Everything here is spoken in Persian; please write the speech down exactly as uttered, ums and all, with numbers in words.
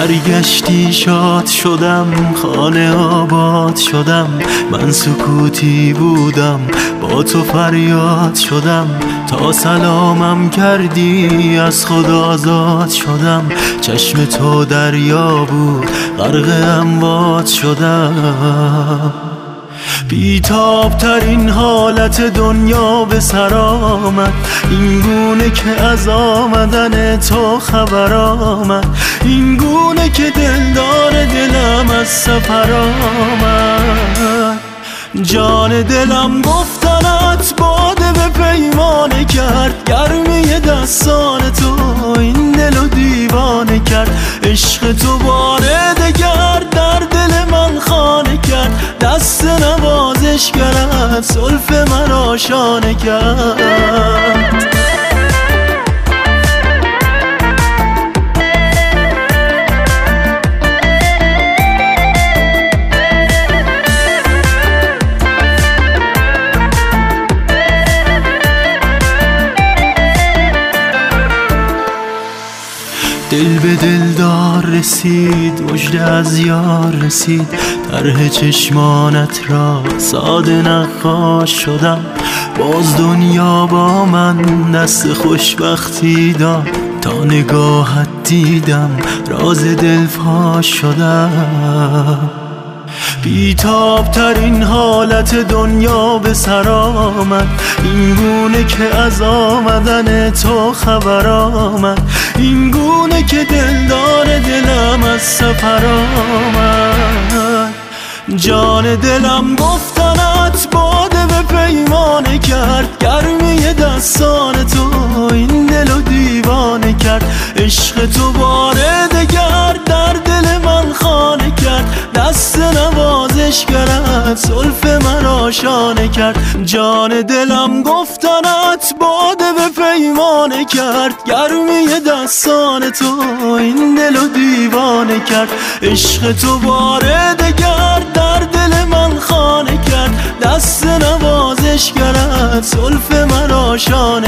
برگشتی شاد شدم، خانه آباد شدم. من سکوتی بودم، با تو فریاد شدم. تا سلامم کردی از خود آزاد شدم. چشم تو دریا بود، غرق امواج شدم. بیتاب ترین حالت دنیا به سر آمد، این گونه که از آمدن تو خبر آمد. این گونه که دلدار دلم از سفر آمد. جان دلم گفتنت باده به پیمانه کرد. گرمی دستان تو این دلو دیوانه کرد. عشق تو باره دگر در دل من خانه کرد. دست نوازش کرد، زلف من آشانه کرد. دل به دلدار رسید، مژده از یار رسید. طرح چشمانت را ساده نقاش شدم. باز دنیا با من دست خوشبختی داد. تا نگاهت دیدم راز دل فاش شدم. بیتاب ترین حالت دنیا به سر آمد، این گونه که از آمدن تو خبر آمد. این گونه که دلدار دلم از سفر آمد. جان دلم گفتنت باده به پیمانه کرد. گرمی دستان تو این دلو دیوانه کرد. عشق تو باره دگر در دل من خانه کرد. دست نوازش کرد، زلف من آشانه کرد. جان دلم گفتنت باده به پیمانه کرد. گرمی دستان تو این دلو دیوانه کرد. عشق تو باره دگر در دل من خانه کرد. دست نوازش کرد، زلف من آشانه